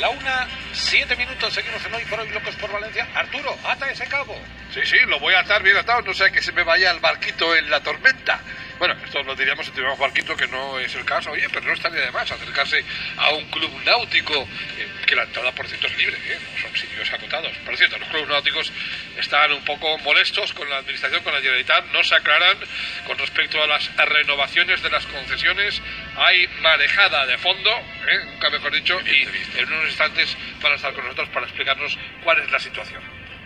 1:07, seguimos en Hoy por Hoy Locos por Valencia. Arturo, ata ese cabo. Sí, lo voy a atar bien atado, no sea que se me vaya el barquito en la tormenta. Bueno, esto lo diríamos si tuviéramos barquito, que no es el caso. Oye, pero no estaría de más acercarse a un club náutico, que la entrada, por cierto, es libre, no son sitios acotados. Por cierto, los clubes náuticos están un poco molestos con la administración, con la Generalitat, no se aclaran con respecto a las renovaciones de las concesiones. Hay marejada de fondo, nunca mejor dicho, y en unos instantes van a estar con nosotros para explicarnos cuál es la situación.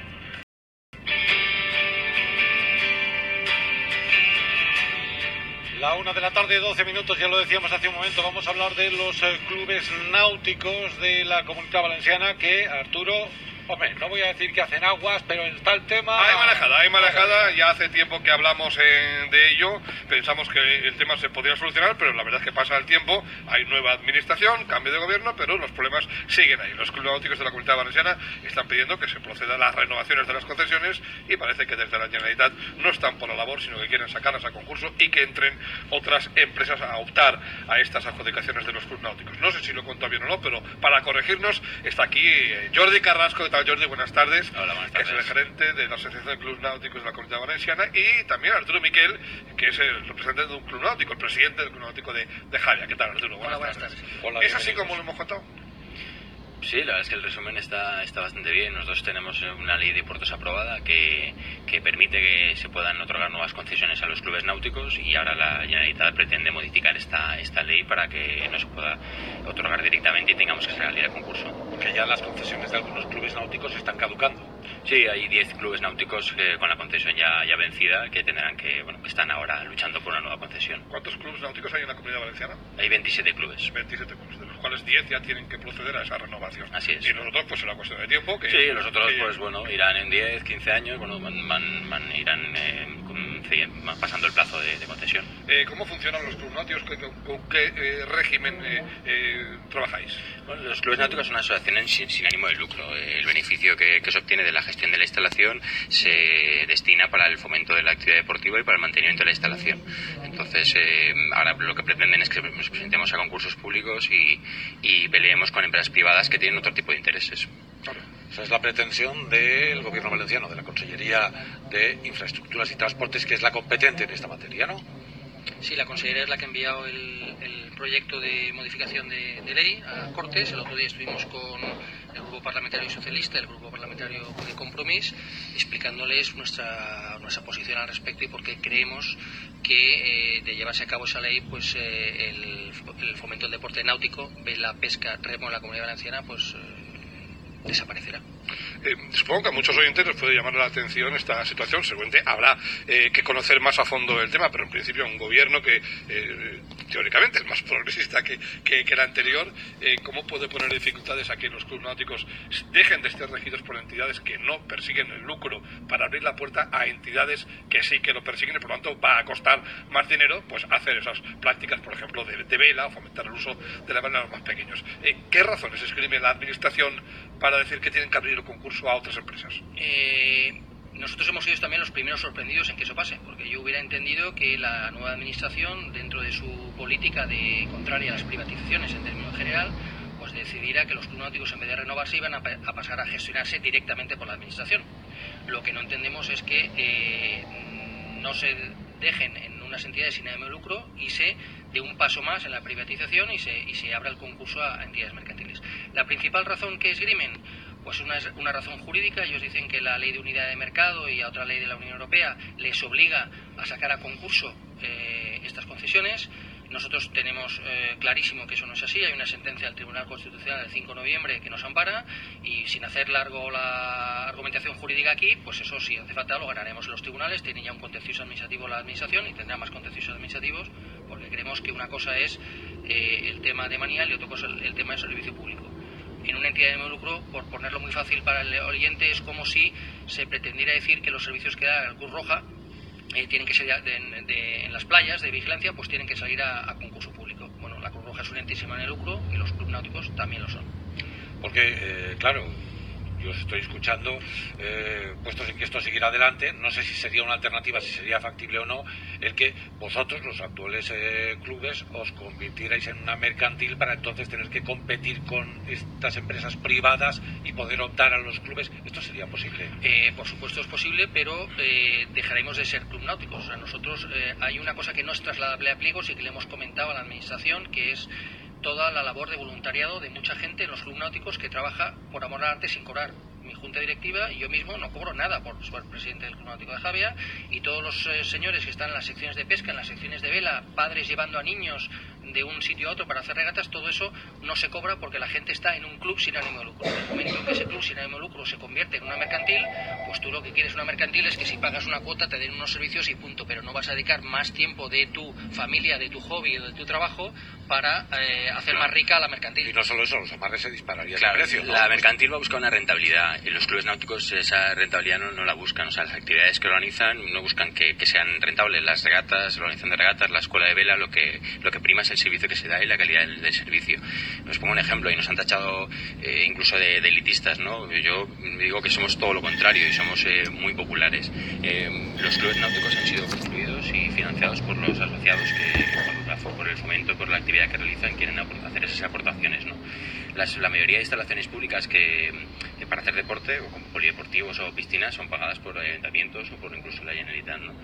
La 1:12 p.m, ya lo decíamos hace un momento, vamos a hablar de los clubes náuticos de la Comunidad Valenciana que, Arturo, hombre, no voy a decir que hacen aguas, pero está el tema... Hay marejada, ya hace tiempo que hablamos de ello, pensamos que el tema se podría solucionar, pero la verdad es que pasa el tiempo, hay nueva administración, cambio de gobierno, pero los problemas siguen ahí. Los clubes náuticos de la Comunidad Valenciana están pidiendo que se proceda a las renovaciones de las concesiones y parece que desde la Generalitat no están por la labor, sino que quieren sacarlas a concurso y que entren otras empresas a optar a estas adjudicaciones de los clubes náuticos. No sé si lo he contado bien o no, pero para corregirnos está aquí Jordi Carrasco. ¿Qué tal, Jordi? Buenas tardes. Hola, buenas tardes. Que es el gerente de la Asociación de Clubes Náuticos de la Comunidad Valenciana, y también Arturo Miquel, que es el representante de un club náutico, el presidente del club náutico de Javia. ¿Qué tal, Arturo? Buenas tardes. Hola, ¿Es así como lo hemos contado? Sí, la verdad es que el resumen está bastante bien. Nosotros tenemos una ley de puertos aprobada que permite que se puedan otorgar nuevas concesiones a los clubes náuticos, y ahora la Generalitat pretende modificar esta ley para que no se pueda otorgar directamente y tengamos que salir a concurso. Que ya las concesiones de algunos clubes náuticos están caducando. Sí, hay 10 clubes náuticos con la concesión ya vencida que tendrán que están ahora luchando por una nueva concesión. ¿Cuántos clubes náuticos hay en la Comunidad Valenciana? Hay 27 clubes. 27 clubes, de los cuales 10 ya tienen que proceder a esa renovación. Así es. Y los otros, pues será cuestión de tiempo. Sí, los otros, irán en 10, 15 años, irán pasando el plazo de concesión. ¿Cómo funcionan los clubes náuticos? ¿Con qué régimen trabajáis? Bueno, los clubes náuticos son asociaciones sin ánimo de lucro. El beneficio que se obtiene de la gestión de la instalación se destina para el fomento de la actividad deportiva y para el mantenimiento de la instalación. Entonces, ahora lo que pretenden es que nos presentemos a concursos públicos y peleemos con empresas privadas que tienen otro tipo de intereses. Claro. Esa es la pretensión del Gobierno valenciano, de la Consellería de Infraestructuras y Transportes, que es la competente en esta materia, ¿no? Sí, la Consellería es la que ha enviado el proyecto de modificación de ley a Cortes. El otro día estuvimos con el Grupo Parlamentario Socialista, el Grupo Parlamentario de Compromís, explicándoles nuestra posición al respecto y por qué creemos que de llevarse a cabo esa ley, pues el fomento del deporte náutico, la pesca, remo en la Comunidad Valenciana, pues desaparecerá. Supongo que a muchos oyentes les puede llamar la atención esta situación. Seguramente habrá que conocer más a fondo el tema, pero en principio un gobierno que teóricamente es más progresista que el anterior, ¿cómo puede poner dificultades a que los clubes náuticos dejen de estar regidos por entidades que no persiguen el lucro para abrir la puerta a entidades que sí que lo persiguen, y por lo tanto va a costar más dinero pues hacer esas prácticas, por ejemplo, de vela, o fomentar el uso de la vela a los más pequeños? ¿Qué razones escribe la administración para decir que tienen que abrir el concurso a otras empresas? Nosotros hemos sido también los primeros sorprendidos en que eso pase, porque yo hubiera entendido que la nueva administración, dentro de su política contraria a las privatizaciones en términos general, pues decidiera que los clubes náuticos, en vez de renovarse, iban a pasar a gestionarse directamente por la administración. Lo que no entendemos es que no se dejen en unas entidades sin ánimo de lucro y se dé un paso más en la privatización y se abra el concurso a entidades mercantiles. La principal razón que esgrimen, pues una razón jurídica. Ellos dicen que la ley de unidad de mercado y a otra ley de la Unión Europea les obliga a sacar a concurso estas concesiones. Nosotros tenemos clarísimo que eso no es así. Hay una sentencia del Tribunal Constitucional del 5 de noviembre que nos ampara, y sin hacer largo la argumentación jurídica aquí, pues eso, si hace falta, lo ganaremos en los tribunales. Tiene ya un contencioso administrativo la administración y tendrá más contenciosos administrativos, porque creemos que una cosa es el tema de Manial y otra cosa el tema de servicio público. En una entidad de lucro, por ponerlo muy fácil para el oyente, es como si se pretendiera decir que los servicios que da la Cruz Roja tienen que ser en las playas de vigilancia, pues tienen que salir a concurso público. Bueno, la Cruz Roja es un ente sin ánimo de lucro y los clubes náuticos también lo son. Porque, claro, yo os estoy escuchando, puestos en que esto siguiera adelante, no sé si sería una alternativa, si sería factible o no, el que vosotros, los actuales clubes, os convirtierais en una mercantil para entonces tener que competir con estas empresas privadas y poder optar a los clubes. ¿Esto sería posible? Por supuesto es posible, pero dejaremos de ser club náuticos. O sea, nosotros hay una cosa que no es trasladable a pliegos y que le hemos comentado a la administración, que es toda la labor de voluntariado de mucha gente en los clubes náuticos que trabaja por amor al arte sin cobrar. Mi junta directiva y yo mismo no cobro nada por ser presidente del Club Náutico de Javia, y todos los señores que están en las secciones de pesca, en las secciones de vela, padres llevando a niños de un sitio a otro para hacer regatas, todo eso no se cobra porque la gente está en un club sin ánimo de lucro. En el momento en que ese club sin ánimo de lucro se convierte en una mercantil, pues tú lo que quieres una mercantil es que si pagas una cuota te den unos servicios y punto, pero no vas a dedicar más tiempo de tu familia, de tu hobby o de tu trabajo para hacer más rica a la mercantil. Y no solo eso, los amarres se dispararían claro, de precio, ¿no? La mercantil va a buscar una rentabilidad. En los clubes náuticos esa rentabilidad no la buscan. O sea, las actividades que organizan no buscan que sean rentables. Las regatas, la organización de regatas, la escuela de vela, lo que prima es el servicio que se da y la calidad del servicio. Os pongo un ejemplo, y nos han tachado incluso de elitistas, ¿no? Yo digo que somos todo lo contrario y somos muy populares. Los clubes náuticos han sido construidos y financiados por los asociados que por el fomento, por la actividad que realizan, quieren hacer esas aportaciones, ¿no? La mayoría de instalaciones públicas que para hacer deporte, o como polideportivos o piscinas, son pagadas por ayuntamientos o por incluso la Generalitat, ¿no?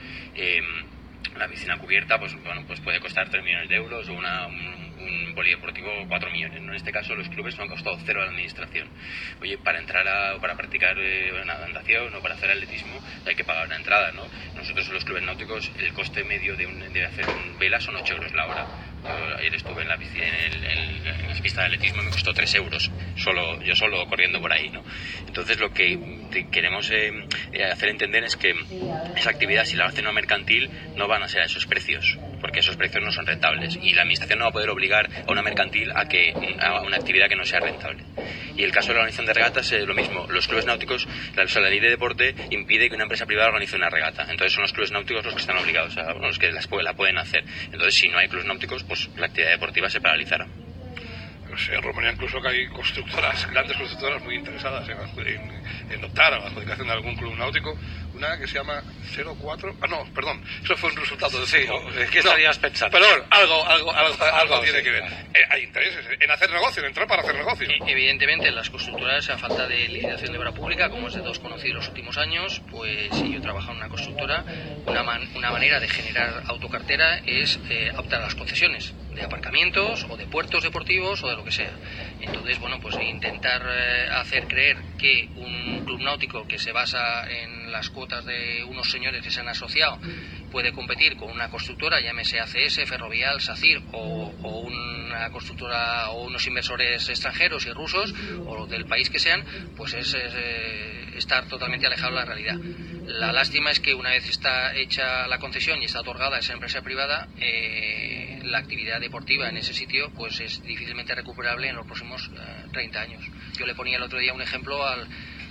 La piscina cubierta pues puede costar 3 millones de euros o un polideportivo 4 millones, ¿no? En este caso los clubes no han costado cero a la administración. Oye, para entrar para practicar una natación o para hacer atletismo hay que pagar una entrada, ¿no? Nosotros en los clubes náuticos el coste medio de hacer un vela son 8 euros la hora. Yo ayer estuve en la piscina, en la pista de atletismo, me costó 3 euros, yo solo corriendo por ahí, ¿no? Entonces lo que queremos hacer entender es que esa actividad, si la hacen una mercantil, no van a ser a esos precios, porque esos precios no son rentables, y la administración no va a poder obligar a una mercantil a una actividad que no sea rentable. Y el caso de la organización de regatas es lo mismo. Los clubes náuticos, la ley de deporte impide que una empresa privada organice una regata, entonces son los clubes náuticos los que están obligados, los que la pueden hacer. Entonces, si no hay clubes náuticos, pues la actividad deportiva se paralizará. En Rumanía incluso que hay grandes constructoras muy interesadas en optar a la adjudicación de algún club náutico. Una que se llama 04... perdón, eso fue un resultado de... Sí, ¿qué estarías pensando? Perdón, algo tiene que ver. Hay intereses en hacer negocio, en entrar para hacer negocio. Evidentemente, las constructoras, a falta de licitación de obra pública, como es de todos conocido en los últimos años, pues si yo trabajo en una constructora, una manera de generar autocartera es optar a las concesiones de aparcamientos o de puertos deportivos o de lo que sea. Entonces, pues intentar hacer creer que un club náutico que se basa en las cuotas de unos señores que se han asociado puede competir con una constructora, llámese ACS, Ferrovial, SACIR o una constructora o unos inversores extranjeros y rusos o del país que sean, pues es estar totalmente alejado de la realidad. La lástima es que una vez está hecha la concesión y está otorgada a esa empresa privada, la actividad deportiva en ese sitio pues es difícilmente recuperable en los próximos 30 años. Yo le ponía el otro día un ejemplo a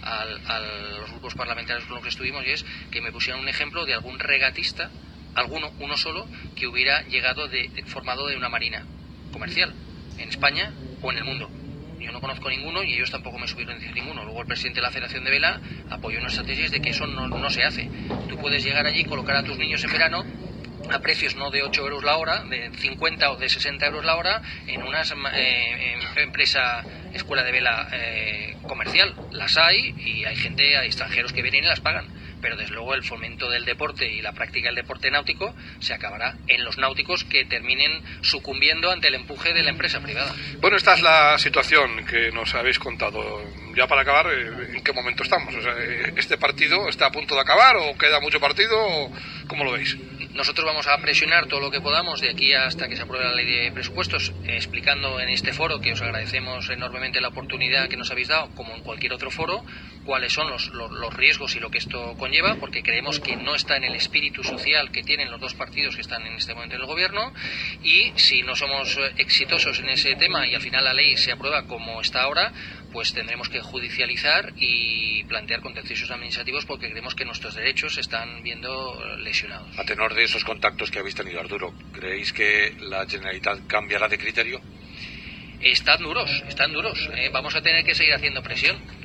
los grupos parlamentarios con los que estuvimos, y es que me pusieran un ejemplo de algún regatista, uno solo, que hubiera llegado formado de una marina comercial en España o en el mundo. Yo no conozco ninguno y ellos tampoco me subieron a decir ninguno. Luego el presidente de la Federación de Vela apoyó nuestra tesis de que eso no se hace. Tú puedes llegar allí y colocar a tus niños en verano a precios no de 8 euros la hora, de 50 o de 60 euros la hora, en una empresa, escuela de vela comercial. Las hay y hay hay extranjeros que vienen y las pagan. Pero desde luego el fomento del deporte y la práctica del deporte náutico se acabará en los náuticos que terminen sucumbiendo ante el empuje de la empresa privada. Bueno, esta es la situación que nos habéis contado. Ya para acabar, ¿en qué momento estamos? O sea, ¿este partido está a punto de acabar o queda mucho partido? O ¿cómo lo veis? Nosotros vamos a presionar todo lo que podamos de aquí hasta que se apruebe la ley de presupuestos, explicando en este foro, que os agradecemos enormemente la oportunidad que nos habéis dado, como en cualquier otro foro, cuáles son los riesgos y lo que esto conlleva, porque creemos que no está en el espíritu social que tienen los dos partidos que están en este momento en el gobierno, y si no somos exitosos en ese tema y al final la ley se aprueba como está ahora, pues tendremos que judicializar y plantear contenciosos administrativos, porque creemos que nuestros derechos se están viendo lesionados. A tenor de esos contactos que habéis tenido, Arturo, ¿creéis que la Generalitat cambiará de criterio? Están duros. Vamos a tener que seguir haciendo presión.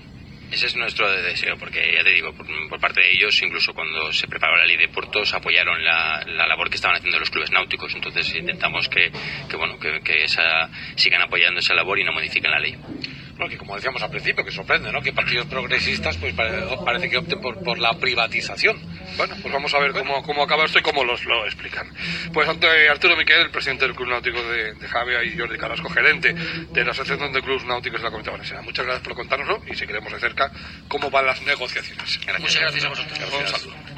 Ese es nuestro deseo, porque ya te digo, por parte de ellos, incluso cuando se preparó la ley de puertos, apoyaron la labor que estaban haciendo los clubes náuticos. Entonces intentamos que sigan apoyando esa labor y no modifiquen la ley. Bueno, que como decíamos al principio, que sorprende, ¿no?, que partidos progresistas pues parece que opten por la privatización. Bueno, pues vamos a ver cómo acaba esto y cómo lo explican. Pues ante Arturo Miquel, el presidente del Club Náutico de Javea, y Jordi Carrasco, gerente de la Asociación de Clubes Náuticos de la Comunidad Valenciana. Muchas gracias por contárnoslo y seguiremos de cerca cómo van las negociaciones. Muchas gracias a vosotros. Un saludo.